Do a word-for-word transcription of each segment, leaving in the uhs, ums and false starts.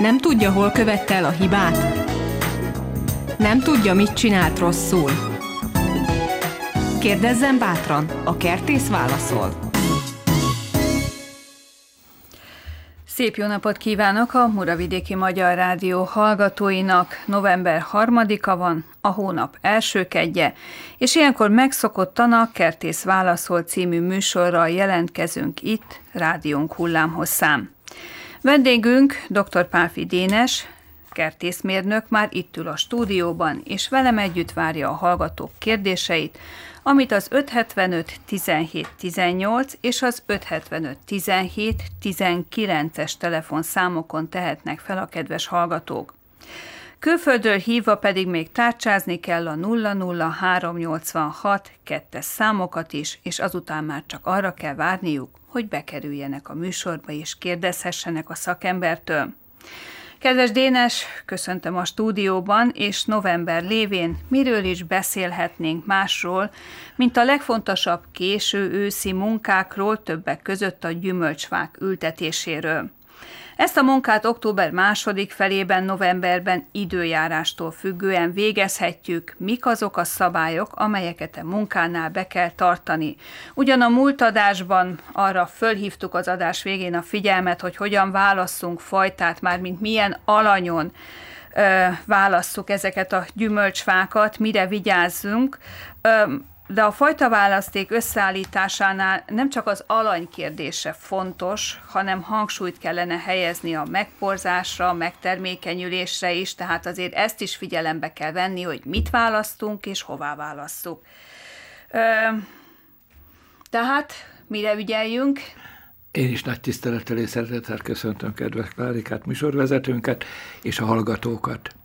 Nem tudja, hol követte el a hibát? Nem tudja, mit csinált rosszul? Kérdezzen bátran, a Kertész válaszol. Szép jó napot kívánok a Muravidéki Magyar Rádió hallgatóinak. November harmadika van, a hónap első kedje, és ilyenkor megszokottan a Kertész válaszol című műsorral jelentkezünk itt, rádiónk hullámhosszán. Vendégünk dr. Pálffy Dénes, kertészmérnök már itt ül a stúdióban, és velem együtt várja a hallgatók kérdéseit, amit az öt hetvenöt tizenhét tizennyolc és az öt hetvenöt tizenhét tizenkilences telefonszámokon tehetnek fel a kedves hallgatók. Külföldről hívva pedig még tárcsázni kell a nulla nulla három nyolcvanhat kettes számokat is, és azután már csak arra kell várniuk, hogy bekerüljenek a műsorba és kérdezhessenek a szakembertől. Kedves Dénes, köszöntöm a stúdióban, és november lévén miről is beszélhetnénk másról, mint a legfontosabb késő őszi munkákról, többek között a gyümölcsfák ültetéséről. Ezt a munkát október második felében, novemberben időjárástól függően végezhetjük, mik azok a szabályok, amelyeket a munkánál be kell tartani. Ugyan a múlt adásban arra fölhívtuk az adás végén a figyelmet, hogy hogyan válasszunk fajtát, mármint milyen alanyon ö, válasszuk ezeket a gyümölcsfákat, mire vigyázzunk, ö, de a fajtaválaszték összeállításánál nem csak az alany kérdése fontos, hanem hangsúlyt kellene helyezni a megporzásra, a megtermékenyülésre is, tehát azért ezt is figyelembe kell venni, hogy mit választunk és hová válasszuk. Ö, tehát mire ügyeljünk? Én is nagy tisztelettel és szeretettel köszöntöm kedves Klárikát, műsorvezetőnket és a hallgatókat.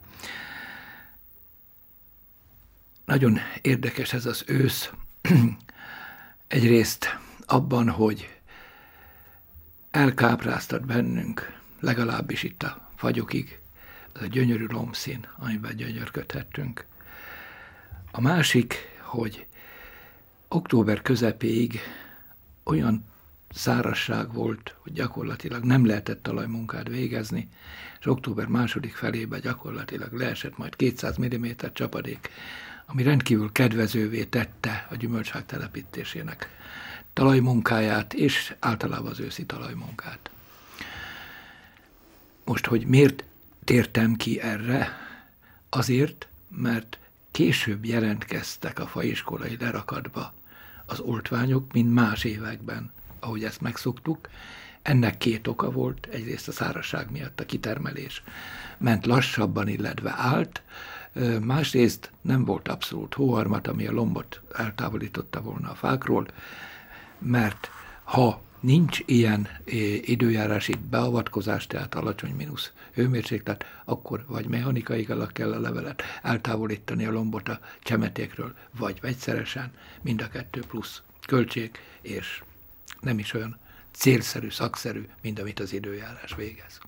Nagyon érdekes ez az ősz. Egyrészt abban, hogy elkápráztat bennünk, legalábbis itt a fagyokig, az a gyönyörű lombszín, amiben gyönyörködhettünk. A másik, hogy október közepéig olyan szárazság volt, hogy gyakorlatilag nem lehetett talajmunkát végezni, és október második felében gyakorlatilag leesett majd kétszáz milliméter csapadék, ami rendkívül kedvezővé tette a gyümölcsfák telepítésének talajmunkáját, és általában az őszi talajmunkát. Most, hogy miért tértem ki erre? Azért, mert később jelentkeztek a faiskolai lerakatba az oltványok, mint más években, ahogy ezt megszoktuk. Ennek két oka volt, egyrészt a szárazság miatt a kitermelés ment lassabban, illetve állt, másrészt nem volt abszolút hóharmat, ami a lombot eltávolította volna a fákról, mert ha nincs ilyen időjárási beavatkozás, tehát alacsony mínusz hőmérséklet, akkor vagy mechanikailag kell a levelet eltávolítani a lombot a csemetékről, vagy vegyszeresen, mind a kettő plusz költség, és nem is olyan célszerű, szakszerű, mint amit az időjárás végez.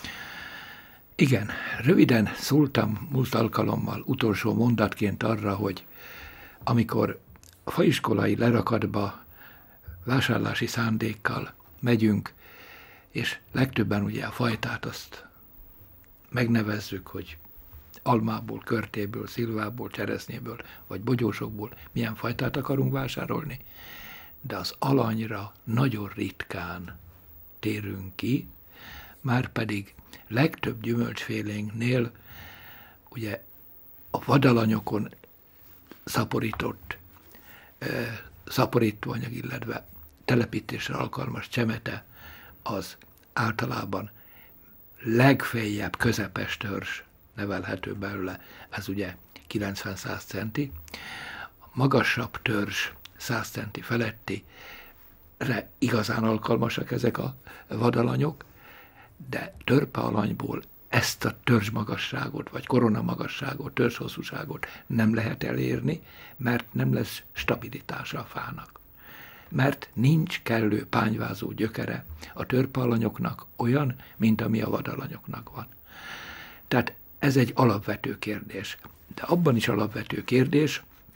Igen, röviden szóltam múlt alkalommal utolsó mondatként arra, hogy amikor a faiskolai lerakatba vásárlási szándékkal megyünk, és legtöbben ugye a fajtát azt megnevezzük, hogy almából, körtéből, szilvából, cseresznyéből, vagy bogyósokból milyen fajtát akarunk vásárolni, de az alanyra nagyon ritkán térünk ki, márpedig legtöbb gyümölcsfélénknél ugye a vadalanyokon szaporított e, szaporítóanyag, illetve telepítésre alkalmas csemete az általában legfeljebb közepes törzs nevelhető belőle, ez ugye kilencven-száz centi, a magasabb törzs száz centi felettire igazán alkalmasak ezek a vadalanyok, de törpealanyból ezt a törzsmagasságot, vagy koronamagasságot, törzshosszúságot nem lehet elérni, mert nem lesz stabilitása a fának. Mert nincs kellő pányvázó gyökere a törpealanyoknak olyan, mint ami a vadalanyoknak van. Tehát ez egy alapvető kérdés. De abban is alapvető kérdés,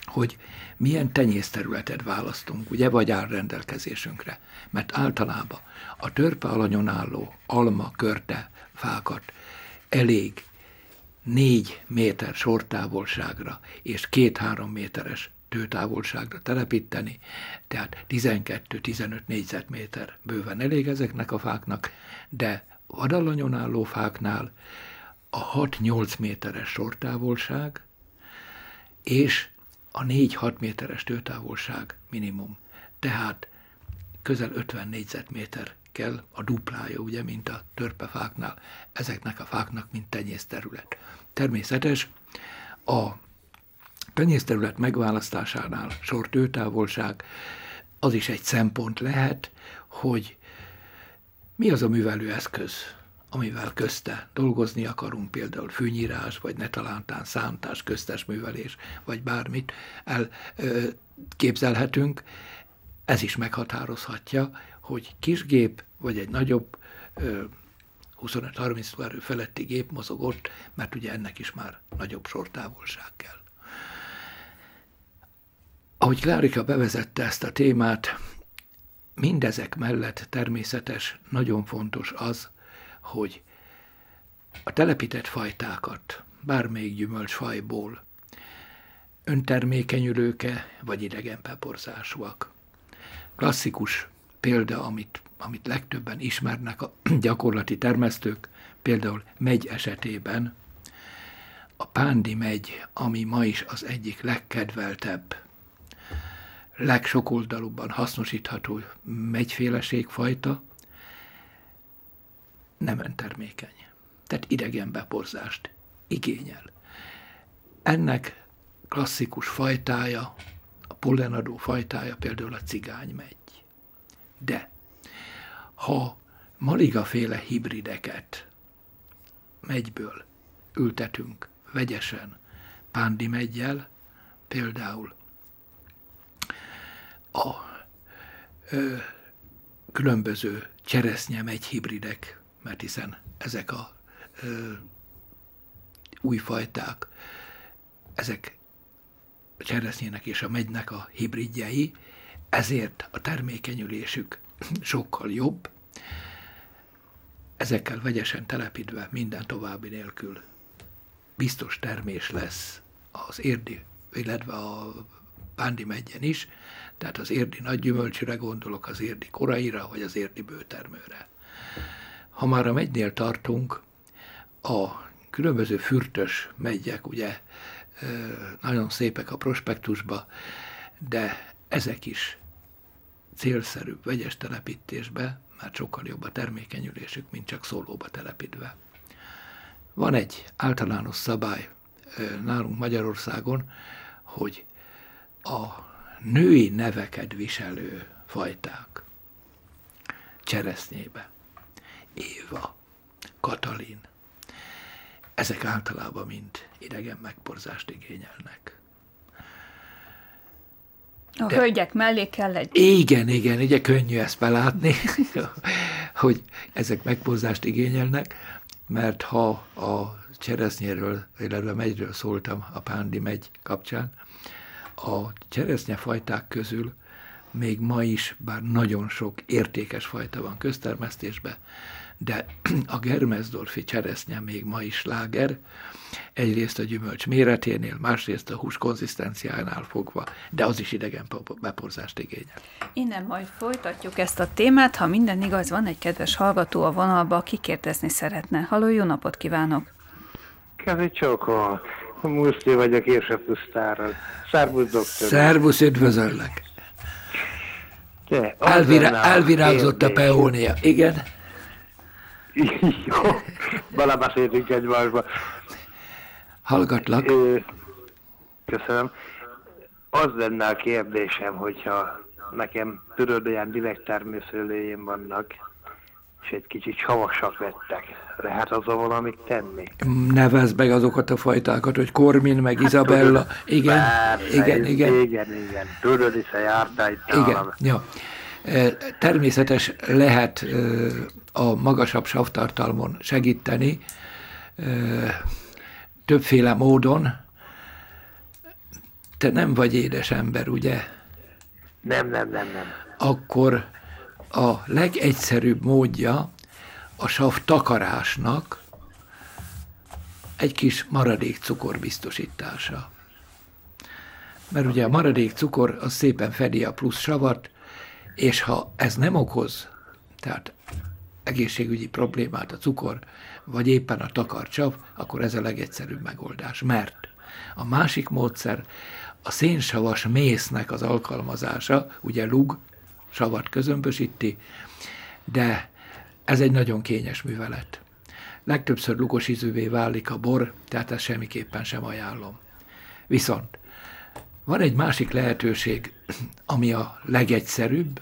hogy milyen tenyészterületet választunk, ugye, vagy áll rendelkezésünkre. Mert általában a törpe alanyon álló alma, körte fákat elég négy méter sortávolságra és két-három méteres tőtávolságra telepíteni, tehát tizenkettő-tizenöt négyzetméter bőven elég ezeknek a fáknak, de vadalanyon álló fáknál a hat-nyolc méteres sortávolság és a négy-hat méteres tőtávolság minimum. Tehát közel ötven négyzetméter kell, a duplája, ugye, mint a törpefáknál, ezeknek a fáknak, mint tenyészterület. Természetes, a tenyészterület megválasztásánál sortőtávolság az is egy szempont lehet, hogy mi az a művelőeszköz, amivel közte dolgozni akarunk, például fűnyírás, vagy netalántán szántás, köztes művelés, vagy bármit elképzelhetünk. Ez is meghatározhatja, hogy kisgép, vagy egy nagyobb huszonöt-harminc lóerő feletti gép mozog ott, mert ugye ennek is már nagyobb sortávolság kell. Ahogy Klárika bevezette ezt a témát, mindezek mellett természetes, nagyon fontos az, hogy a telepített fajtákat bármelyik gyümölcsfajból öntermékenyülőke vagy idegenbeporzásúak. Klasszikus példa, amit, amit legtöbben ismernek a gyakorlati termesztők, például megy esetében a pándi megy, ami ma is az egyik legkedveltebb, legsokoldalúbban hasznosítható megyféleségfajta, nem öntermékeny. Tehát idegenbeporzást igényel. Ennek klasszikus fajtája, a pollenadó fajtája például a cigánymegy. De ha maligaféle hibrideket megyből ültetünk vegyesen pándi meggyel, például a ö, különböző cseresznyemegy hibridek, mert hiszen ezek a ö, új fajták, ezek a cseresznyének és a megynek a hibridjei, ezért a termékenyülésük sokkal jobb. Ezekkel vegyesen telepítve minden további nélkül biztos termés lesz az érdi, illetve a pándi megyen is, tehát az érdi nagy gyümölcsire gondolok, az érdi koraira, vagy az érdi bőtermőre. Ha már a megynél tartunk, a különböző fürtös megyek, ugye nagyon szépek a prospektusba, de ezek is célszerűbb vegyes telepítésbe, mert sokkal jobb a termékenyülésük, mint csak szólóba telepítve. Van egy általános szabály nálunk Magyarországon, hogy a női neveket viselő fajták cseresznyébe, Éva, Katalin, ezek általában mind idegen megporzást igényelnek. A De, hölgyek mellé kell egy... Igen, igen, ugye könnyű ezt belátni, hogy ezek megporzást igényelnek, mert ha a cseresznyéről, illetve megyről szóltam a pándi megy kapcsán, a cseresznyefajták közül még ma is, bár nagyon sok értékes fajta van köztermesztésben, de a Germesdorfi cseresznye még ma is sláger, egyrészt a gyümölcs méreténél, másrészt a hús konzisztenciánál fogva, de az is idegen beporzást igényel. Innen majd folytatjuk ezt a témát, ha minden igaz, van egy kedves hallgató a vonalba, aki kérdezni szeretne. Halló, jó napot kívánok! Kezi Csókó, Muszti vagyok Érsepusztáról. Szervusz, doktor! Szervusz, üdvözöllek! Elvira, elvirágzott a peónia, igen? Jó, belebeszéltünk egymásba. Hallgatlak. Köszönöm. Az lenne a kérdésem, hogyha nekem tudod, olyan direkt termőszőlőjén vannak, és egy kicsit savasak lettek. Lehet azon valamit tenni? Nevezd meg azokat a fajtákat, hogy Kormin, meg hát, Izabella. Tudod, igen, persze, igen, igen. Igen, igen. Tudod, hiszen jártál itt igen, nálam. Ja. Természetes lehet a magasabb savtartalmon segíteni többféle módon. te nem vagy édes ember, ugye? Nem, nem, nem, nem. Akkor a legegyszerűbb módja a sav takarásnak egy kis maradék cukor biztosítása. Mert ugye a maradék cukor az szépen fedi a plusz savat, és ha ez nem okoz, tehát egészségügyi problémát a cukor, vagy éppen a takart sav, akkor ez a legegyszerűbb megoldás. Mert a másik módszer a szénsavas mésznek az alkalmazása, ugye lug, savat közömbösíti, de ez egy nagyon kényes művelet. Legtöbbször lugos ízűvé válik a bor, tehát ezt semmiképpen sem ajánlom. Viszont van egy másik lehetőség, ami a legegyszerűbb,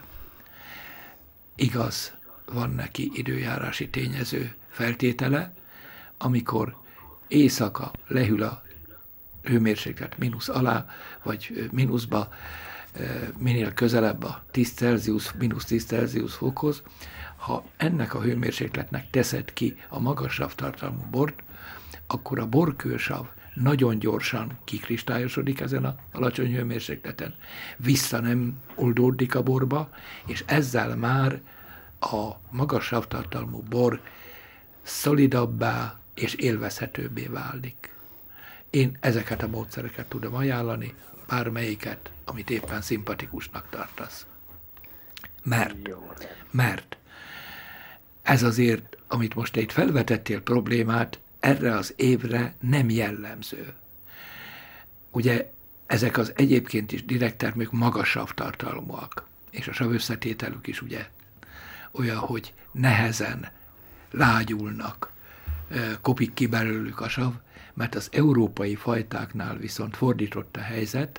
igaz, van neki időjárási tényező feltétele, amikor éjszaka lehűl a hőmérséklet mínusz alá, vagy mínuszba, minél közelebb a tíz Celsius, mínusz tíz Celsius fokhoz, ha ennek a hőmérsékletnek teszed ki a magas savtartalmú bort, akkor a borkősav nagyon gyorsan kikristályosodik ezen a alacsony hőmérsékleten, vissza nem oldódik a borba, és ezzel már a magas savtartalmú bor szolidabbá és élvezhetőbbé válik. Én ezeket a módszereket tudom ajánlani, bármelyiket, amit éppen szimpatikusnak tartasz. Mert, mert ez azért, amit most te itt felvetettél problémát, erre az évre nem jellemző. Ugye ezek az egyébként is direkt termék magas savtartalmúak, és a savösszetételük is ugye olyan, hogy nehezen lágyulnak, kopik ki belőlük a sav, mert az európai fajtáknál viszont fordított a helyzet,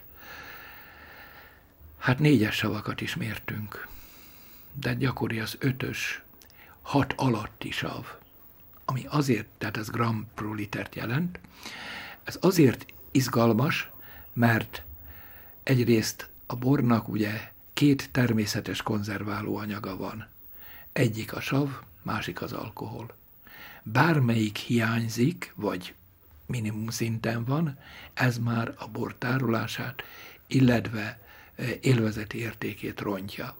hát négyes savakat is mértünk, de gyakori az ötös, hat alatti sav, ami azért, tehát ez gram pro litert jelent, ez azért izgalmas, mert egyrészt a bornak ugye két természetes konzerváló anyaga van. Egyik a sav, másik az alkohol. Bármelyik hiányzik, vagy minimum szinten van, ez már a bor tárolását, illetve élvezeti értékét rontja.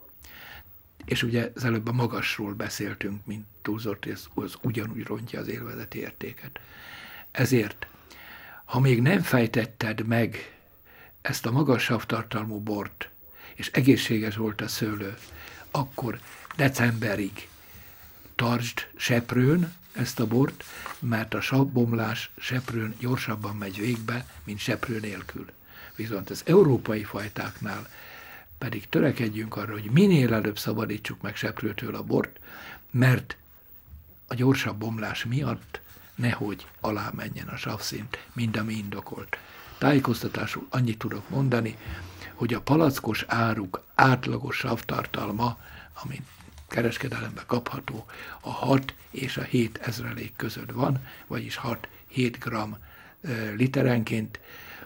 És ugye az előbb a magasról beszéltünk, mint túlzott, ez az ugyanúgy rontja az élvezeti értéket. Ezért, ha még nem fejtetted meg ezt a magas savtartalmú bort, és egészséges volt a szőlő, akkor decemberig tartsd seprőn ezt a bort, mert a savbomlás seprőn gyorsabban megy végbe, mint seprő nélkül. Viszont az európai fajtáknál pedig törekedjünk arra, hogy minél előbb szabadítsuk meg seprőtől a bort, mert a gyorsabb bomlás miatt nehogy alá menjen a savszint, mind ami indokolt. Tájékoztatásul annyit tudok mondani, hogy a palackos áruk átlagos savtartalma, ami kereskedelemben kapható, a hat és a hét ezrelék között van, vagyis hat-hét gramm literenként,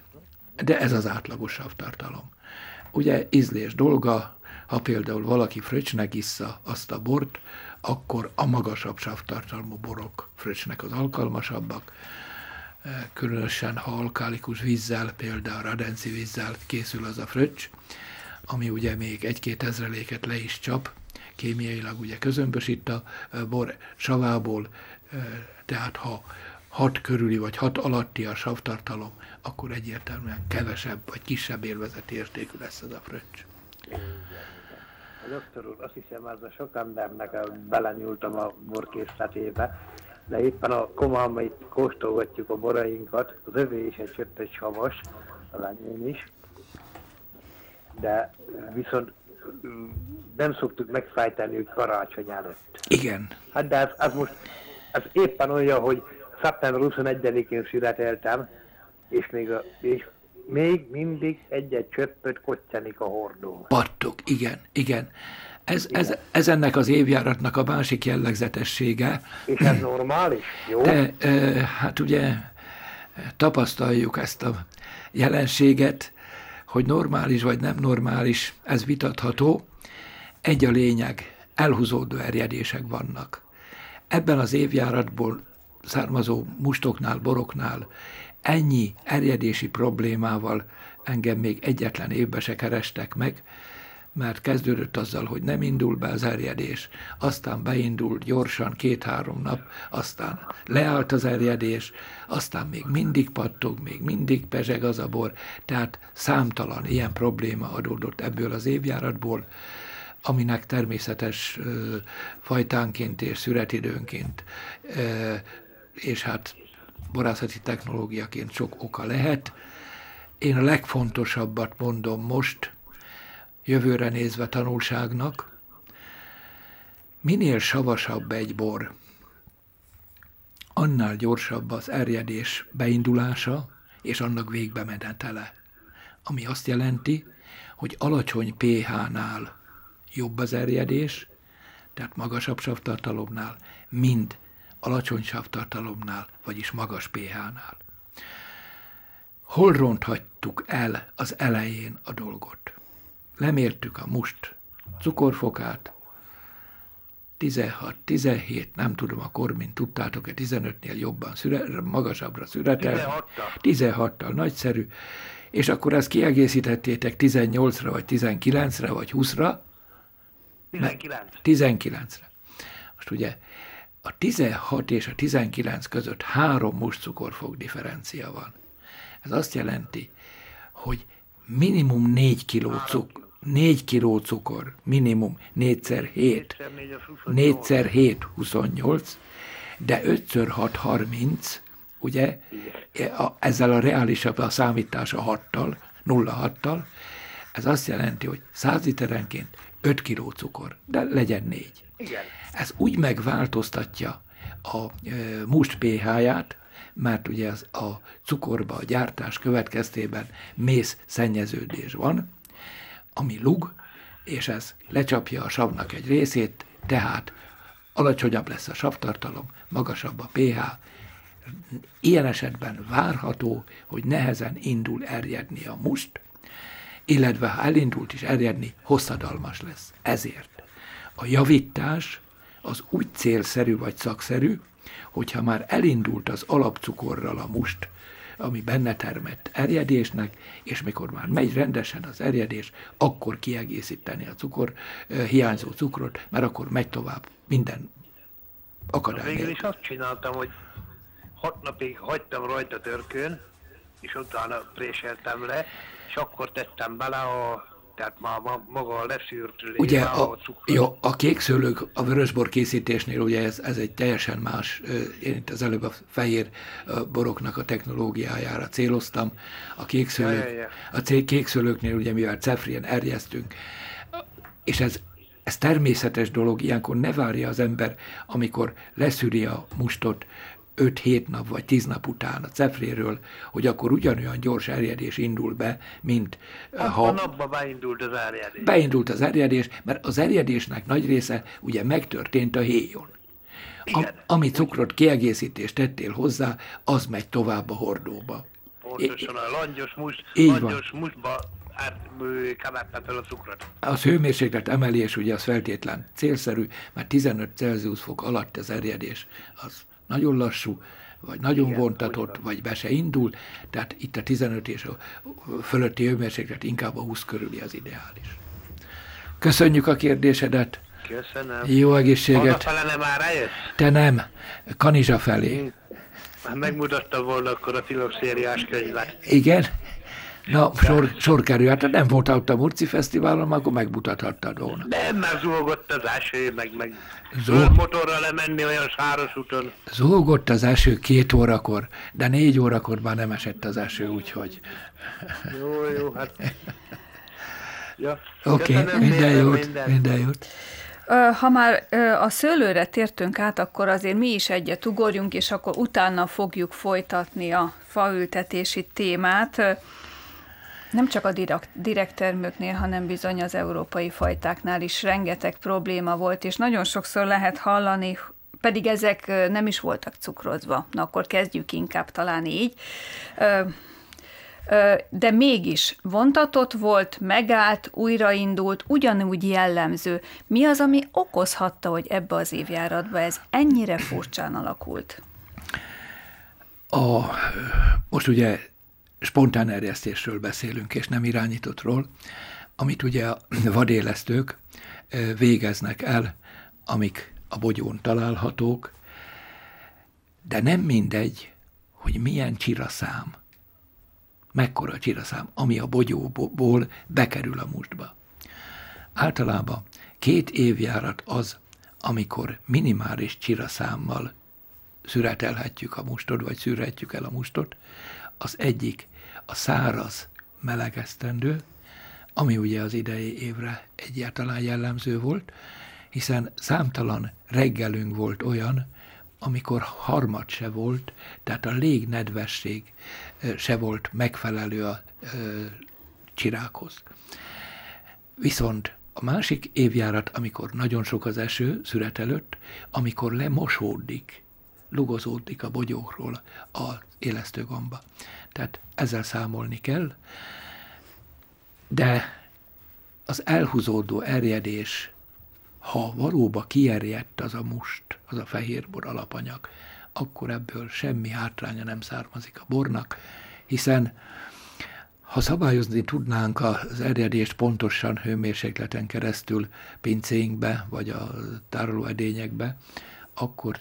de ez az átlagos savtartalom. Ugye ízlés dolga, ha például valaki fröccsnek issza azt a bort, akkor a magasabb savtartalmú borok fröccsnek az alkalmasabbak, különösen ha alkálikus vízzel, például radenci vízzel készül az a fröccs, ami ugye még egy-két ezreléket le is csap, kémiailag ugye közömbösít a bor savából, tehát ha hat körüli vagy hat alatti a savtartalom, akkor egyértelműen kevesebb vagy kisebb élvezeti értékű lesz ez a fröccs. Doktor úr, azt hiszem, ez a sok embernek belenyúltam a borkészletébe, de éppen a koma, amit kóstolgatjuk a borainkat, az övé is egy csöppet savas, az enyém is, de viszont nem szoktuk megfejteni, hogy karácsony előtt. Igen. Hát de ez, ez most, ez éppen olyan, hogy szeptember huszonegyedikén születeltem, és még, a, és még mindig egy-egy csöppöt kottyanik a hordó. Pattog, igen, igen. Ez, igen. Ez, ez ennek az évjáratnak a másik jellegzetessége. És ez normális? Jó? De e, hát ugye tapasztaljuk ezt a jelenséget, hogy normális vagy nem normális, ez vitatható. Egy a lényeg, elhúzódó erjedések vannak. Ebben az évjáratból származó mustoknál, boroknál ennyi erjedési problémával engem még egyetlen évbe se kerestek meg, mert kezdődött azzal, hogy nem indul be az erjedés, aztán beindult gyorsan két-három nap, aztán leállt az erjedés, aztán még mindig pattog, még mindig pezseg az a bor, tehát számtalan ilyen probléma adódott ebből az évjáratból, aminek természetes ö, fajtánként és születidőnként, ö, és hát borászati technológiaként sok oka lehet. Én a legfontosabbat mondom most, jövőre nézve tanulságnak, minél savasabb egy bor, annál gyorsabb az erjedés beindulása és annak végbemenetele. Ami azt jelenti, hogy alacsony pH-nál jobb az erjedés, tehát magasabb savtartalomnál, mint alacsony savtartalomnál, vagyis magas pH-nál. Hol ronthattuk el az elején a dolgot? Lemértük a must cukorfokát, tizenhat tizenhét, nem tudom akkor, mint tudtátok-e, tizenötnél jobban, szüre, magasabbra szüretel. tizenhattal nagyszerű, és akkor ezt kiegészítettétek tizennyolcra, vagy tizenkilencre, vagy húszra. tizenkilenc. tizenkilencre. Most ugye a tizenhat és a tizenkilenc között három must cukorfok differencia van. Ez azt jelenti, hogy minimum négy kiló cukor, négy kiló cukor, minimum négyszer hét, négyszer hét, huszonnyolc, de ötször hat, harminc, ugye, ezzel a reálisabb a számítása hattal, nulla hattal, ez azt jelenti, hogy száz literenként öt kiló cukor, de legyen négy. Igen. Ez úgy megváltoztatja a e, must pH-ját, mert ugye az a cukorba a gyártás következtében mész szennyeződés van, ami lug, és ez lecsapja a savnak egy részét, tehát alacsonyabb lesz a savtartalom, magasabb a pH. Ilyen esetben várható, hogy nehezen indul erjedni a must, illetve ha elindult is erjedni, hosszadalmas lesz. Ezért a javítás az úgy célszerű vagy szakszerű, hogyha már elindult az alapcukorral a must, ami benne termett erjedésnek, és mikor már megy rendesen az erjedés, akkor kiegészíteni a cukor, hiányzó cukrot, mert akkor megy tovább minden akadály nélkül. Végül is azt csináltam, hogy hat napig hagytam rajta törkön, és utána préseltem le, és akkor tettem bele a, tehát már maga a leszűrt léve, ugye a, a, cukor. jó, a kékszőlők a vörösbor készítésnél, ugye ez, ez egy teljesen más, én itt az előbb a fehér boroknak a technológiájára céloztam. A kékszőlők, ja, ja, ja. a kékszőlőknél ugye mivel cefrien erjesztünk, és ez, ez természetes dolog, ilyenkor ne várja az ember, amikor leszűri a mustot öt-hét nap vagy tíz nap után a cefréről, hogy akkor ugyanolyan gyors erjedés indul be, mint Abban ha... a napban beindult az erjedés. Beindult az erjedés, mert az erjedésnek nagy része ugye megtörtént a héjon. A, ami cukrot kiegészítést tettél hozzá, az megy tovább a hordóba. Pontosan a langyos must, így langyos mustba átkevertem fel a cukrot. Az hőmérséklet emelés ugye az feltétlen célszerű, mert tizenöt Celsius fok alatt az erjedés az nagyon lassú, vagy nagyon igen, vontatott, vagy be se indul, tehát itt a tizenöt és a fölötti hőmérséklet inkább a húsz körüli az ideális. Köszönjük a kérdésedet! Köszönöm! Jó egészséget! Hazafele nem már rájössz? Te nem, Kanizsa felé. Én megmutatta volna akkor a filmszériás könyvet. Igen? Na, sor, sor kerül, hát nem voltál ott a Murci Fesztiválon, akkor megmutathattad volna. Nem, mert zúgott az eső, meg, meg Zó... motorra lemenni olyan sáros úton. Zúgott az eső két órakor, de négy órakor már nem esett az eső, úgyhogy... Jó, jó, hát... Ja. Oké, okay, minden jót, minden. minden jót. Ha már a szőlőre tértünk át, akkor azért mi is egyet ugorjunk, és akkor utána fogjuk folytatni a faültetési témát. Nem csak a direkt, direkt termőknél, hanem bizony az európai fajtáknál is rengeteg probléma volt, és nagyon sokszor lehet hallani, pedig ezek nem is voltak cukrozva. Na akkor kezdjük inkább talán így. De mégis vontatott volt, megállt, újraindult, ugyanúgy jellemző. Mi az, ami okozhatta, hogy ebbe az évjáratba ez ennyire furcsán alakult? A, most ugye spontán erjesztésről beszélünk, és nem irányítottról, amit ugye a vadélesztők végeznek el, amik a bogyón találhatók, de nem mindegy, hogy milyen csiraszám, mekkora csiraszám, ami a bogyóból bekerül a mustba. Általában két évjárat az, amikor minimális csiraszámmal szüretelhetjük a mustot, vagy szűrhetjük el a mustot. Az egyik a száraz melegesztendő, ami ugye az idei évre egyáltalán jellemző volt, hiszen számtalan reggelünk volt olyan, amikor harmad se volt, tehát a légnedvesség se volt megfelelő a csirákhoz. Viszont a másik évjárat, amikor nagyon sok az eső szüret előtt, amikor lemosódik, lugozódik a bogyókról az élesztőgomba. Tehát ezzel számolni kell, de az elhúzódó erjedés, ha valóban kierjedt az a must, az a fehérbor alapanyag, akkor ebből semmi hátránya nem származik a bornak, hiszen ha szabályozni tudnánk az erjedést pontosan hőmérsékleten keresztül pincéinkbe, vagy a tárolóedényekbe, akkor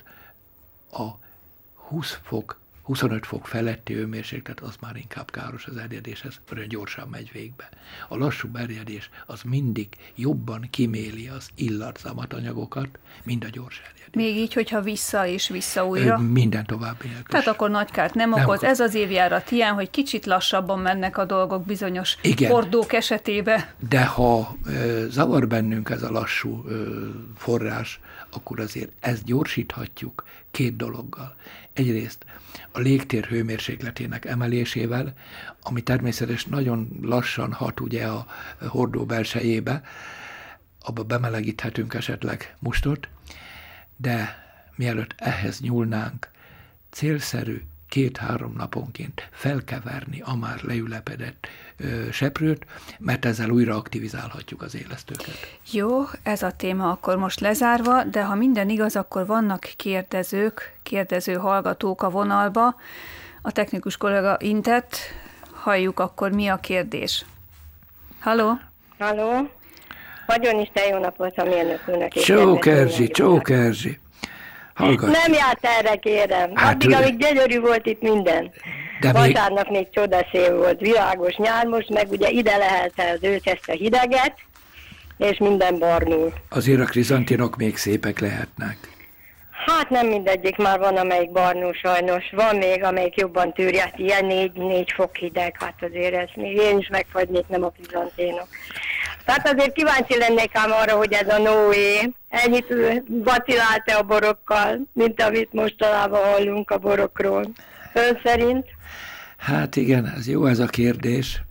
a húsz fok, huszonöt fok feletti hőmérséklet az már inkább káros az erjedéshez, mert gyorsan megy végbe. A lassú erjedés az mindig jobban kiméli az illat zamatanyagokat, mint a gyors erjedés. Még így, hogyha vissza és vissza újra? Minden további nélkül. Tehát akkor nagy kárt nem, nem okoz. Ez az évjárat ilyen, hogy kicsit lassabban mennek a dolgok bizonyos Igen. hordók esetében. De ha ö, zavar bennünk ez a lassú ö, forrás, akkor azért ezt gyorsíthatjuk két dologgal. Egyrészt a légtér hőmérsékletének emelésével, ami természetesen nagyon lassan hat ugye a hordó belsejébe, abba bemelegíthetünk esetleg mustot, de mielőtt ehhez nyúlnánk, célszerű két-három naponként felkeverni a már leülepedett ö, seprőt, mert ezzel újra aktivizálhatjuk az élesztőket. Jó, ez a téma akkor most lezárva, de ha minden igaz, akkor vannak kérdezők, kérdező hallgatók a vonalba. A technikus kollega intett, halljuk akkor, mi a kérdés. Halló? Halló? Vagyonisten jó napot a mérnök úrnak. Csók Erzsi, csók Erzsi. Hallgat. Nem járt erre, kérem. Hát, Addig, amíg gyönyörű volt itt minden. De vasárnap még... még csodaszél volt, világos nyár, most meg ugye ide lehet az ősz ezt a hideget, és minden barnul. Azért a krizantinok még szépek lehetnek. Hát nem mindegyik, már van, amelyik barnul sajnos. Van még, amelyik jobban tűrje, hát ilyen négy, négy fok hideg, hát azért ez még én is megfagynék, nem a krizanténok. Tehát azért kíváncsi lennék ám arra, hogy ez a Noé ennyit vacilálta a borokkal, mint amit mostanában hallunk a borokról. Ön szerint? Hát igen, ez jó ez a kérdés.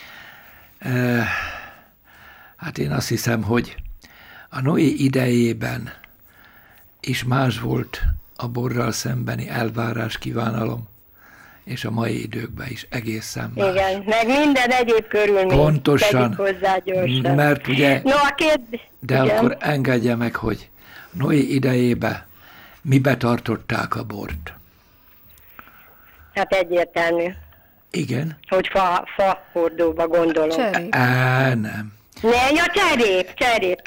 Hát én azt hiszem, hogy a Noé idejében is más volt a borral szembeni elvárás, kívánalom, és a mai időkben is egészen más. Igen, meg minden egyéb körülmény. Pontosan, hozzá gyorsan. Mert ugye, no, a kérdés, de igen. Akkor engedje meg, hogy Noé idejébe mibe tartották a bort? Hát egyértelmű. Igen. Hogy fa, fa hordóba gondolom. Cserép. Á, nem. Ne, a cserép, cserép.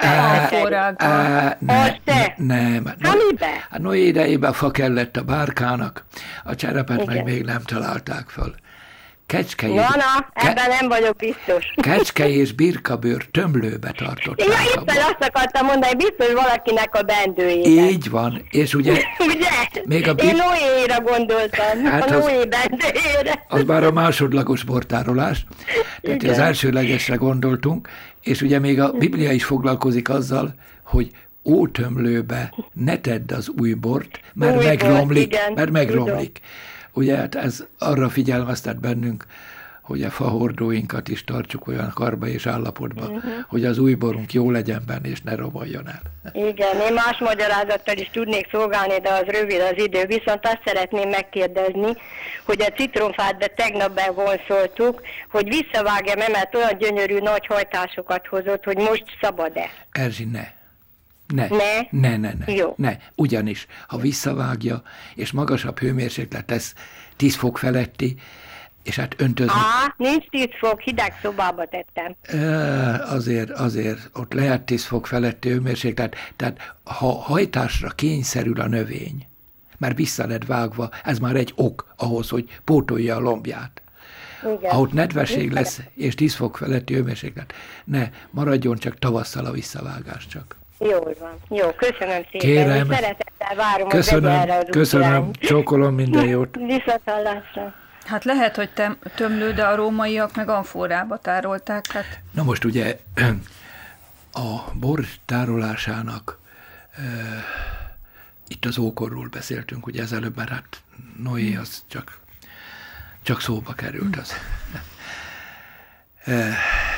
Nem, nem. Hát mibe? A Noé idejében fa kellett a bárkának, a cserepet meg még nem találták föl. Kecske és, na, na, ebben nem vagyok biztos. Kecske és birkabőr tömlőbe tartották. Ja, éppen azt akartam mondani, biztos valakinek a bendőjében. Így van, és ugye... ugye? Még a bir... Én Noéra gondoltam, hát a Noé bendőjére. Az már a másodlagos bortárolás, tehát az elsőlegesre gondoltunk, és ugye még a Biblia is foglalkozik azzal, hogy ótömlőbe ne tedd az új bort, mert új megromlik, bort, mert megromlik. Tudom. Ugye hát ez arra figyelmeztet bennünk, hogy a fahordóinkat is tartsuk olyan karba és állapotban, uh-huh. hogy az új borunk jó legyen benne, és ne romoljon el. Igen, én más magyarázattal is tudnék szolgálni, de az rövid az idő. Viszont azt szeretném megkérdezni, hogy a citromfát, de tegnap bevonszoltuk, hogy visszavágjam-e, mert olyan gyönyörű nagy hajtásokat hozott, hogy most szabad-e? Erzsi, ne. Ne, ne, ne, ne, ne, Jó. ne. Ugyanis, ha visszavágja, és magasabb hőmérséklet tesz tíz fok feletti, És hát öntözni... Á, nincs tíz fok, hideg szobába tettem. Azért, azért ott lehet tíz fok feletti hőmérséklet, tehát, tehát ha hajtásra kényszerül a növény, már vissza lett vágva, ez már egy ok ahhoz, hogy pótolja a lombját. Igen. Ahogy nedvesség lesz, és tíz fok feletti hőmérséklet, ne, maradjon csak tavasszal a visszavágás csak. Jól van. Jó, köszönöm szépen. Kérem. Szeretettel várom, Köszönöm, hogy erre köszönöm, csókolom, minden jót. Viszonthallásra. Hát lehet, hogy tem- tömlő, de a rómaiak meg amforába tárolták. Hát... Na most ugye a bor tárolásának e, itt az ókorról beszéltünk, ugye ez előbb, mert hát Noé az csak, csak szóba került az. E,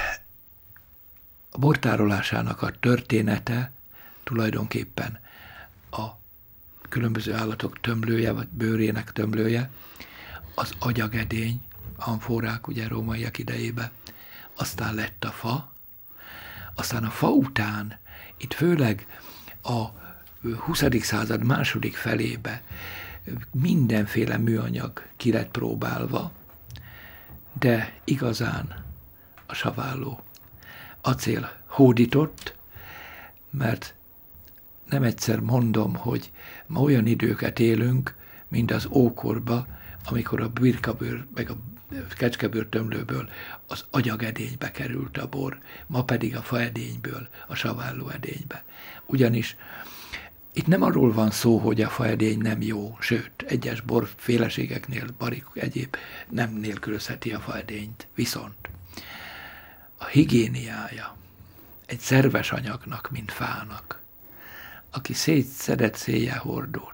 a bor tárolásának a története tulajdonképpen a különböző állatok tömlője, vagy bőrének tömlője, az agyagedény, amforák, ugye rómaiak idejében, aztán lett a fa, aztán a fa után, itt főleg a huszadik század második felébe mindenféle műanyag ki lett próbálva, de igazán a saválló acél hódított, mert nem egyszer mondom, hogy ma olyan időket élünk, mint az ókorba, amikor a birkabőr, meg a kecskebőr tömlőből az agyagedénybe került a bor, ma pedig a faedényből a saválló edénybe. Ugyanis itt nem arról van szó, hogy a faedény nem jó, sőt, egyes borféleségeknél, barik egyéb nem nélkülözheti a faedényt. Viszont a higiéniája egy szerves anyagnak, mint fának, aki szétszedett széjjel hordót,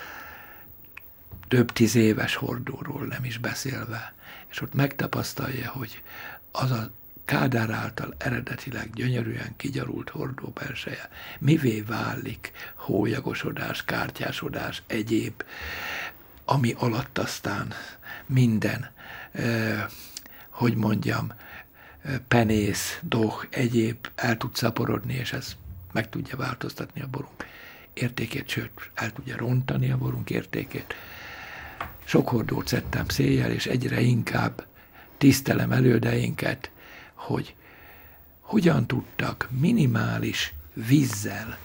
több tíz éves hordóról nem is beszélve, és ott megtapasztalja, hogy az a Kádár által eredetileg gyönyörűen kigyarult hordó belseje mivé válik hólyagosodás, kártyásodás, egyéb, ami alatt aztán minden, eh, hogy mondjam, penész, doh, egyéb el tud szaporodni, és ez meg tudja változtatni a borunk értékét, sőt, el tudja rontani a borunk értékét. Sok hordót szedtem széjjel, és egyre inkább tisztelem elődeinket, hogy hogyan tudtak minimális vízzel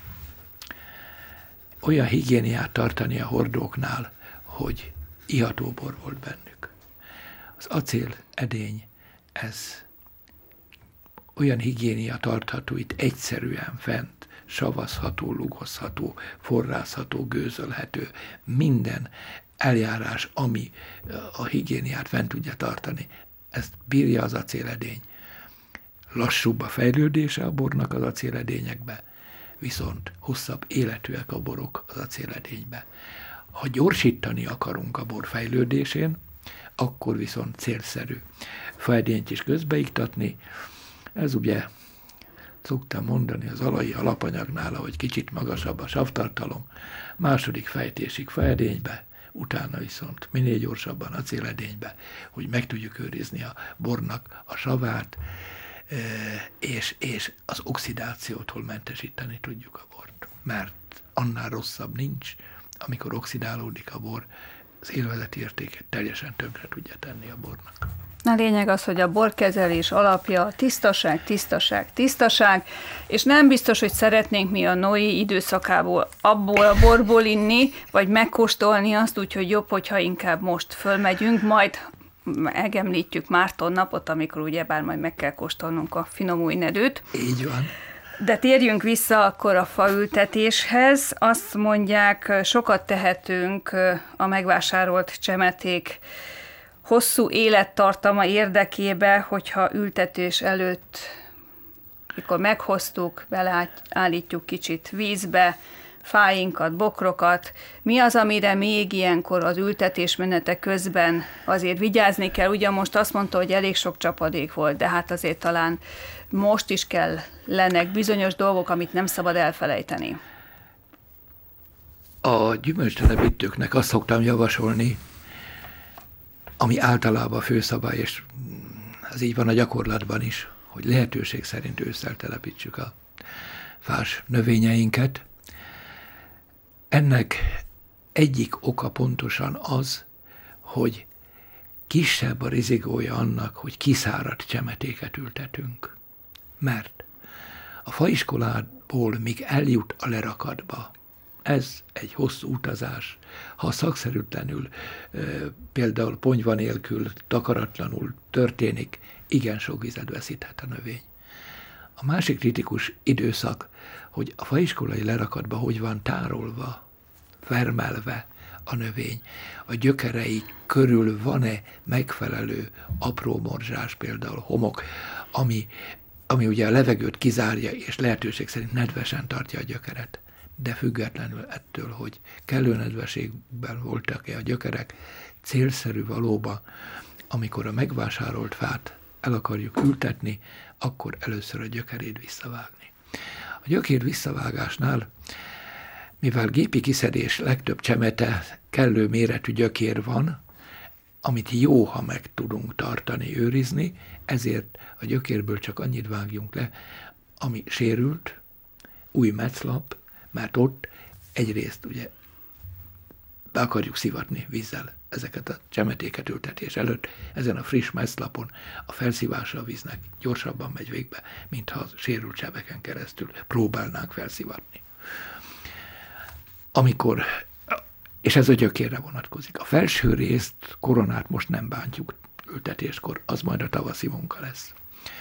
olyan higiéniát tartani a hordóknál, hogy iható bor volt bennük. Az acél edény, ez olyan higiénia tartható itt egyszerűen fent, savazható, lugozható, forrázható, gőzölhető, minden eljárás, ami a higiéniát fent tudja tartani, ezt bírja az acéledény. Lassúbb a fejlődése a bornak az acéledényekbe, viszont hosszabb életűek a borok az acéledénybe. Ha gyorsítani akarunk a bor fejlődésén, akkor viszont célszerű faedényt is közbeiktatni. Ez ugye szoktam mondani az alai alapanyagnál, hogy kicsit magasabb a savtartalom, második fejtésig faedénybe, utána viszont minél gyorsabban acéledénybe, hogy meg tudjuk őrizni a bornak a savát, és, és az oxidációtól mentesíteni tudjuk a bort. Mert annál rosszabb nincs, amikor oxidálódik a bor, az élvezeti értéket teljesen tönkre tudja tenni a bornak. A lényeg az, hogy a borkezelés alapja a tisztaság, tisztaság, tisztaság, és nem biztos, hogy szeretnénk mi a Noé időszakából abból a borból inni, vagy megkóstolni azt, úgyhogy jobb, hogyha inkább most fölmegyünk, majd megemlítjük Márton napot, amikor ugyebár majd meg kell kóstolnunk a finom új nedőt. Így van. De térjünk vissza akkor a faültetéshez. Azt mondják, sokat tehetünk a megvásárolt csemeték hosszú élettartama érdekébe, hogyha ültetés előtt, mikor meghoztuk, beleállítjuk kicsit vízbe, fáinkat, bokrokat. Mi az, amire még ilyenkor az ültetés menete közben azért vigyázni kell? Ugye most azt mondta, hogy elég sok csapadék volt, de hát azért talán most is kell lennek bizonyos dolgok, amit nem szabad elfelejteni. A gyümölcstelepítőknek azt szoktam javasolni, ami általában főszabály, és ez így van a gyakorlatban is, hogy lehetőség szerint ősszel telepítsük a fás növényeinket. Ennek egyik oka pontosan az, hogy kisebb a rizikója annak, hogy kiszáradt csemetéket ültetünk. Mert a faiskolából még eljut a lerakatba. Ez egy hosszú utazás. Ha szakszerűtlenül, például ponyva nélkül, takaratlanul történik, igen sok vizet veszíthet a növény. A másik kritikus időszak, hogy a faiskolai lerakatba hogy van tárolva, vermelve a növény, a gyökerei körül van-e megfelelő apró morzsás, például homok, ami, ami ugye a levegőt kizárja, és lehetőség szerint nedvesen tartja a gyökeret. De függetlenül ettől, hogy kellő nedvességben voltak-e a gyökerek, célszerű valóban, amikor a megvásárolt fát el akarjuk ültetni, akkor először a gyökerét visszavágni. A gyökér visszavágásnál, mivel gépi kiszedés legtöbb csemete kellő méretű gyökér van, amit jó, ha meg tudunk tartani, őrizni, ezért a gyökérből csak annyit vágjunk le, ami sérült, új metszlap, mert ott egyrészt ugye be akarjuk szivatni vízzel ezeket a csemetéket ültetés előtt, ezen a friss metszlapon a felszívása a víznek gyorsabban megy végbe, mintha a sérült sebeken keresztül próbálnánk felszivatni. Amikor, és ez a gyökérre vonatkozik, a felső részt, koronát most nem bántjuk ültetéskor, az majd a tavaszi munka lesz.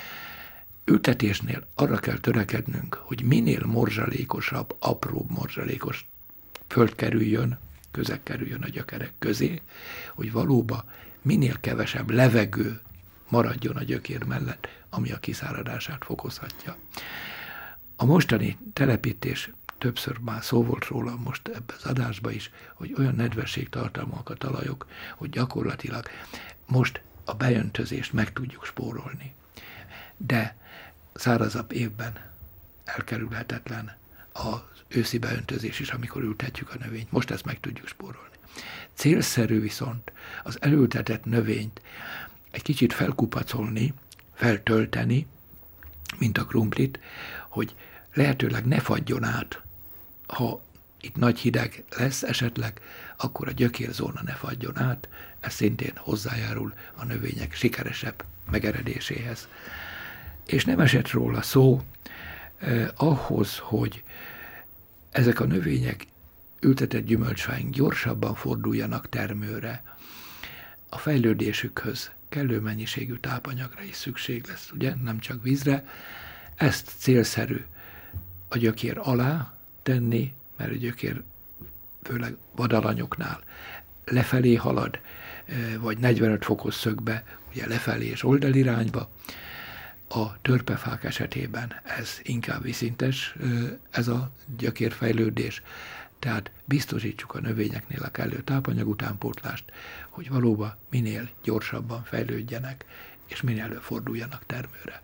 Ültetésnél arra kell törekednünk, hogy minél morzsalékosabb, apróbb morzsalékos föld kerüljön, közeg kerüljön a gyökerek közé, hogy valóban minél kevesebb levegő maradjon a gyökér mellett, ami a kiszáradását fokozhatja. A mostani telepítés, többször már szó volt róla most ebben az adásban is, hogy olyan nedvességtartalmak a talajok, hogy gyakorlatilag most a beöntözést meg tudjuk spórolni. De szárazabb évben elkerülhetetlen az őszi beöntözés is, amikor ültetjük a növényt. Most ezt meg tudjuk spórolni. Célszerű viszont az elültetett növényt egy kicsit felkupacolni, feltölteni, mint a krumplit, hogy lehetőleg ne fagyjon át. Ha itt nagy hideg lesz esetleg, akkor a gyökérzóna ne fagyjon át, ez szintén hozzájárul a növények sikeresebb megeredéséhez. És nem esett róla szó eh, ahhoz, hogy ezek a növények, ültetett gyümölcsfáink gyorsabban forduljanak termőre. A fejlődésükhöz kellő mennyiségű tápanyagra is szükség lesz, ugye? Nem csak vízre. Ezt célszerű a gyökér alá tenni, mert a gyökér főleg vadalanyoknál lefelé halad, vagy negyvenöt fokos szögbe, ugye lefelé és oldalirányba. A törpefák esetében ez inkább viszintes, ez a gyökérfejlődés, tehát biztosítsuk a növényeknél a kellő tápanyag utánpótlást, hogy valóban minél gyorsabban fejlődjenek, és minél előbb forduljanak termőre.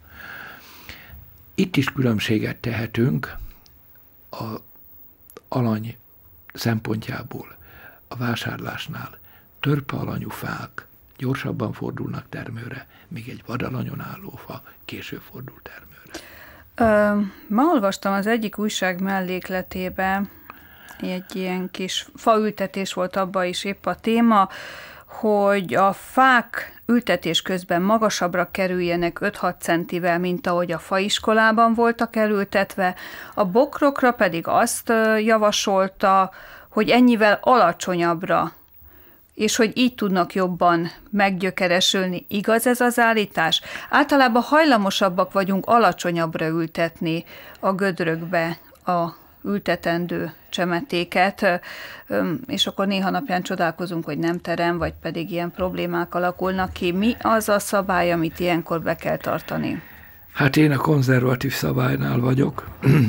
Itt is különbséget tehetünk a alany szempontjából a vásárlásnál. Törpealanyú fák gyorsabban fordulnak termőre, míg egy vadalanyon álló fa később fordul termőre. Ö, ma olvastam az egyik újság mellékletében, egy ilyen kis faültetés volt, abban is épp a téma, hogy a fák ültetés közben magasabbra kerüljenek öt-hat centivel, mint ahogy a faiskolában voltak elültetve, a bokrokra pedig azt javasolta, hogy ennyivel alacsonyabbra, és hogy így tudnak jobban meggyökeresülni. Igaz ez az állítás? Általában hajlamosabbak vagyunk alacsonyabbra ültetni a gödrökbe a ültetendő csemetéket, és akkor néha napján csodálkozunk, hogy nem terem, vagy pedig ilyen problémák alakulnak ki. Mi az a szabály, amit ilyenkor be kell tartani? Hát én a konzervatív szabálynál vagyok,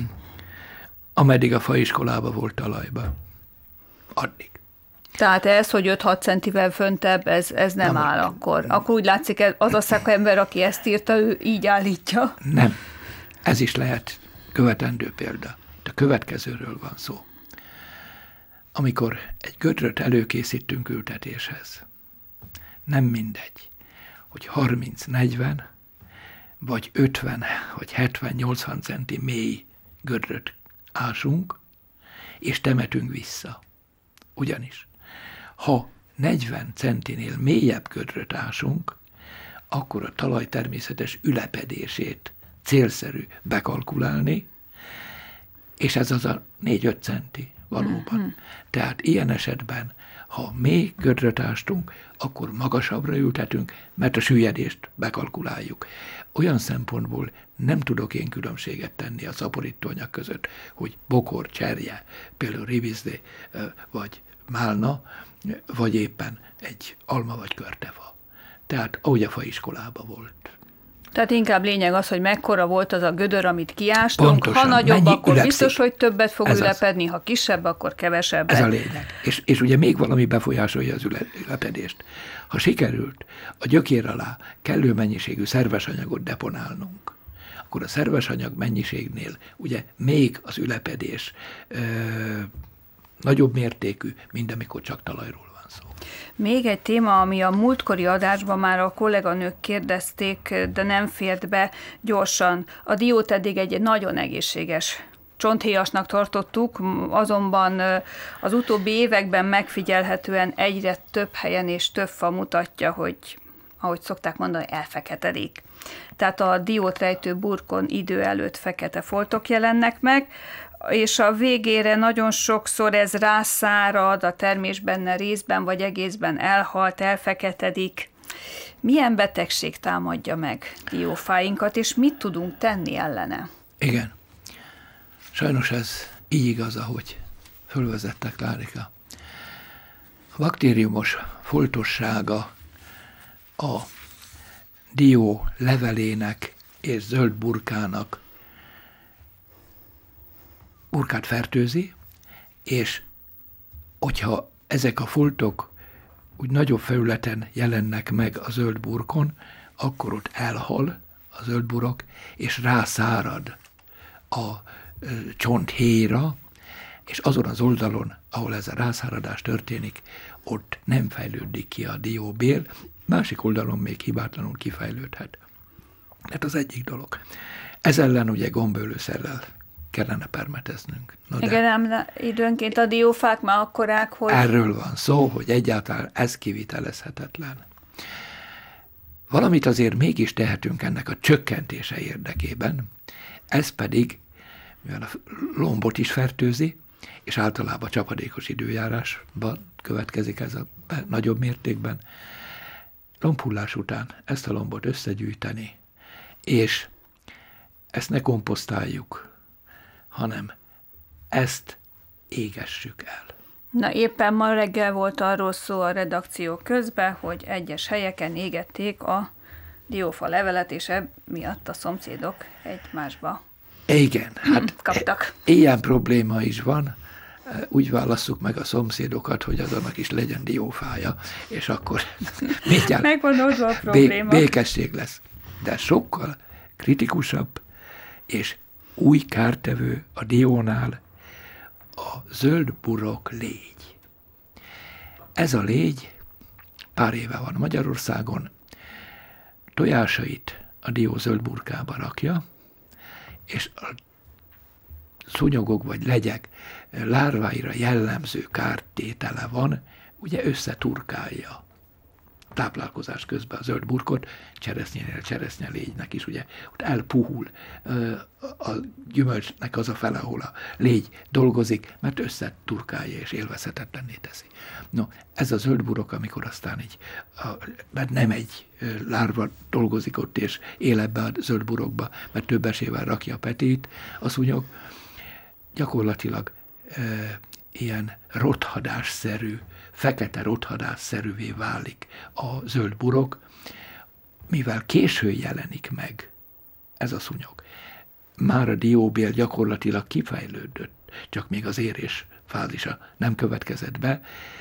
ameddig a faiskolában volt talajba. Addig. Tehát ez, hogy öt-hat centivel föntebb, ez, ez nem, nem áll akkor. Akkor úgy látszik, az a szakember, aki ezt írta, ő így állítja. Nem. Ez is lehet követendő példa. De a következőről van szó. Amikor egy gödröt előkészítünk ültetéshez, nem mindegy, hogy harminc-negyven, vagy ötven, vagy hetven-nyolcvan centi mély gödröt ásunk, és temetünk vissza. Ugyanis, ha negyven centinél mélyebb gödröt ásunk, akkor a talaj természetes ülepedését célszerű bekalkulálni, és ez az a négy-öt centi valóban. Mm-hmm. Tehát ilyen esetben, ha mély gödröt ástunk, akkor magasabbra ültetünk, mert a süllyedést bekalkuláljuk. Olyan szempontból nem tudok én különbséget tenni a szaporítóanyag között, hogy bokor, cserje, például rivizdé, vagy málna, vagy éppen egy alma vagy körteva. Tehát ahogy a faiskolában volt. Tehát inkább lényeg az, hogy mekkora volt az a gödör, amit kiástunk. Pontosan. Ha nagyobb, Mennyi akkor ülepszik? Biztos, hogy többet fog Ez ülepedni, az. Ha kisebb, akkor kevesebbet. Ez a lényeg. És, és ugye még valami befolyásolja az ülepedést. Ha sikerült a gyökér alá kellő mennyiségű szerves anyagot deponálnunk, akkor a szerves anyag mennyiségnél ugye még az ülepedés ö, nagyobb mértékű, mint amikor csak talajról van szó. Még egy téma, ami a múltkori adásban már a kolléganők kérdezték, de nem fért be gyorsan. A diót eddig egy nagyon egészséges csonthéjasnak tartottuk, azonban az utóbbi években megfigyelhetően egyre több helyen és több fa mutatja, hogy, ahogy szokták mondani, elfeketedik. Tehát a diót rejtő burkon idő előtt fekete foltok jelennek meg, és a végére nagyon sokszor ez rászárad, a termés benne részben vagy egészben elhalt, elfeketedik. Milyen betegség támadja meg diófáinkat, és mit tudunk tenni ellene? Igen. Sajnos ez így igaz, ahogy fölvezettek, Klárika. A baktériumos foltossága a dió levelének és zöld burkának burkát fertőzi, és hogyha ezek a foltok úgy nagyobb felületen jelennek meg a zöld burkon, akkor ott elhal a zöld burok, és rászárad a csonthéjra, és azon az oldalon, ahol ez a rászáradás történik, ott nem fejlődik ki a dióbél, másik oldalon még hibátlanul kifejlődhet. Tehát az egyik dolog. Ez ellen ugye gombölőszerrel kellene permeteznünk. No, igen, ám időnként a diófák már akkorák, hogy... Erről van szó, hogy egyáltalán ez kivitelezhetetlen. Valamit azért mégis tehetünk ennek a csökkentése érdekében, ez pedig, mivel a lombot is fertőzi, és általában csapadékos időjárásban következik ez a nagyobb mértékben, lombhullás után ezt a lombot összegyűjteni, és ezt ne komposztáljuk, hanem ezt égessük el. Na éppen ma reggel volt arról szó a redakció közben, hogy egyes helyeken égették a diófa levelet, és emiatt a szomszédok egymásba Igen, hát kaptak. Ilyen probléma is van. Úgy válasszuk meg a szomszédokat, hogy azonnak is legyen diófája, és akkor mindjárt megvan oldva a probléma. Békesség lesz. De sokkal kritikusabb és új kártevő a diónál a zöld burok légy. Ez a légy pár éve van Magyarországon, tojásait a dió zöld burkába rakja, és a szúnyogok vagy legyek lárváira jellemző kártétele van, ugye összeturkálja táplálkozás közben a zöld burkot, cseresznyénél cseresznyelégynek is, ugye ott elpuhul a gyümölcsnek az a fele, ahol a légy dolgozik, mert összeturkálja és élvezhetetlenné teszi. No, ez a zöld burok, amikor aztán így, mert nem egy lárva dolgozik ott és él ebbe a zöld burokba, mert több esével rakja a petét a szúnyog, gyakorlatilag e, ilyen rothadásszerű, fekete rothadásszerűvé válik a zöld burok, mivel későn jelenik meg ez a szúnyog. Már a dióbél gyakorlatilag kifejlődött, csak még az érés fázisa nem következett be,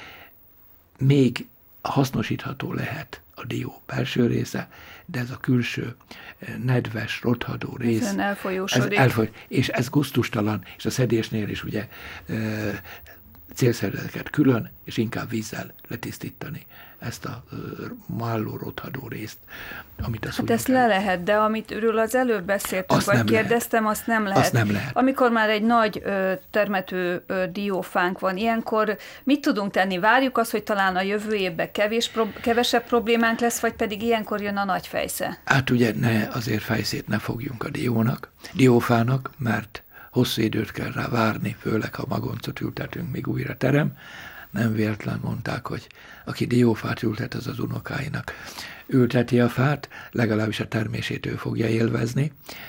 még hasznosítható lehet a dió belső része, de ez a külső nedves, rothadó rész, ez elfolyósodik. Ez elfoly, és ez gusztustalan, és a szedésnél is ugye célszervezeteket külön, és inkább vízzel letisztítani ezt a málló rothadó részt, amit a Hát ezt le lehet, de amit őről az előbb beszéltünk, azt vagy kérdeztem, lehet. azt nem lehet. Azt nem lehet. Amikor már egy nagy ö, termető ö, diófánk van, ilyenkor mit tudunk tenni? Várjuk azt, hogy talán a jövő évben kevés, prob- kevesebb problémánk lesz, vagy pedig ilyenkor jön a nagy fejsze? Hát ugye ne, azért fejszét ne fogjunk a diónak, diófának, mert hosszú időt kell rá várni, főleg ha magoncot ültetünk, még újra terem. Nem véletlen mondták, hogy aki diófát ültet, az az unokáinak ülteti a fát, legalábbis a termését ő fogja élvezni.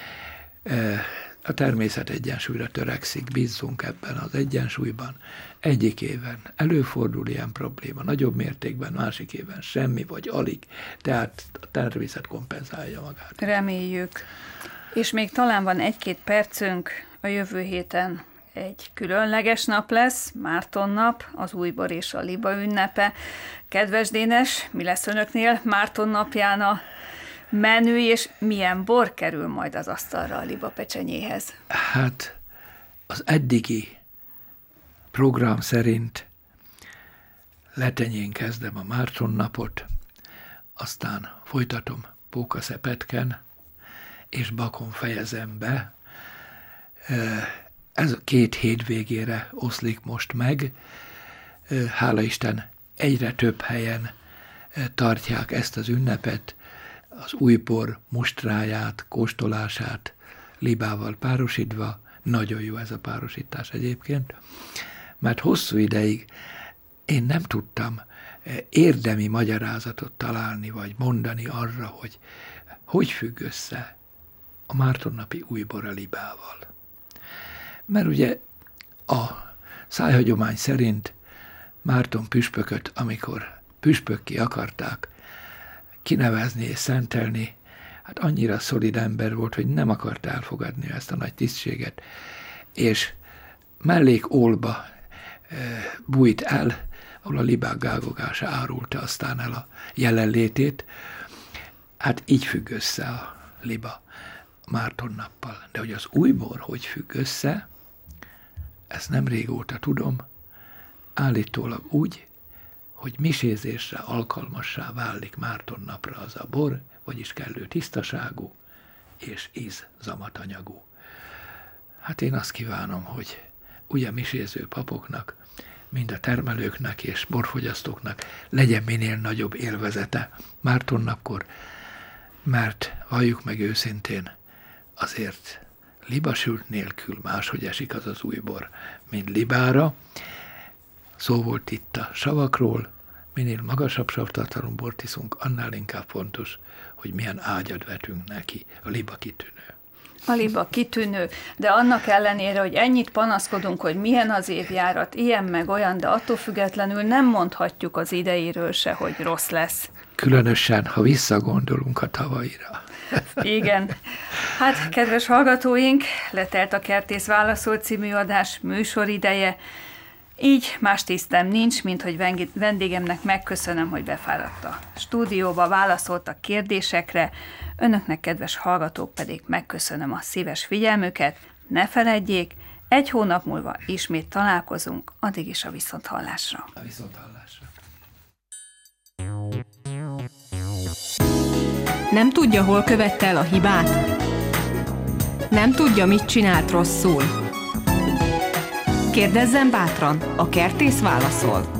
A természet egyensúlyra törekszik, bízzunk ebben az egyensúlyban. Egyik éven előfordul ilyen probléma, nagyobb mértékben, másik éven semmi, vagy alig, tehát a természet kompenzálja magát. Reméljük. És még talán van egy-két percünk, a jövő héten egy különleges nap lesz, Márton nap, az újbor és a liba ünnepe. Kedves Dénes, mi lesz önöknél Márton napján a menü, és milyen bor kerül majd az asztalra a liba pecsenyéhez? Hát az eddigi program szerint Letenyén kezdem a Márton napot, aztán folytatom Pókaszepetken, és Bakon fejezem be. Ez a két hétvégére oszlik most meg. Hála Isten, egyre több helyen tartják ezt az ünnepet, az újbor mustráját, kóstolását libával párosítva. Nagyon jó ez a párosítás egyébként, mert hosszú ideig én nem tudtam érdemi magyarázatot találni, vagy mondani arra, hogy hogy függ össze a mártonnapi újbor a libával. Mert ugye a szájhagyomány szerint Márton püspököt, amikor püspökké akarták kinevezni és szentelni, hát annyira szolid ember volt, hogy nem akart elfogadni ezt a nagy tisztséget, és mellék ólba e, bújt el, ahol a libák gágogása árulta aztán el a jelenlétét. Hát így függ össze a liba Márton nappal. De hogy az újbor hogy függ össze, ezt nem régóta tudom, állítólag úgy, hogy misézésre alkalmassá válik Márton napra az a bor, vagyis kellő tisztaságú és íz-zamatanyagú. Hát én azt kívánom, hogy ugye miséző papoknak, mind a termelőknek és borfogyasztóknak legyen minél nagyobb élvezete Márton napkor, mert valljuk meg őszintén, azért libasült nélkül máshogy esik az az újbor, mint libára. Szó volt itt a savakról, minél magasabb savtartalom bort iszunk, annál inkább fontos, hogy milyen ágyat vetünk neki. A liba kitűnő. A liba kitűnő, de annak ellenére, hogy ennyit panaszkodunk, hogy milyen az évjárat, ilyen meg olyan, de attól függetlenül nem mondhatjuk az idejéről se, hogy rossz lesz. Különösen, ha visszagondolunk a tavalyra. Igen. Hát, kedves hallgatóink, letelt a Kertész Válaszol című adás műsorideje. Így más tisztem nincs, mint hogy vendégemnek megköszönöm, hogy befáradt a stúdióba, válaszolt a kérdésekre. Önöknek, kedves hallgatók, pedig megköszönöm a szíves figyelmüket. Ne feledjék, egy hónap múlva ismét találkozunk, addig is a viszonthallásra. A viszonthallásra. Nem tudja, hol követte el a hibát? Nem tudja, mit csinált rosszul? Kérdezzen bátran, a Kertész válaszol.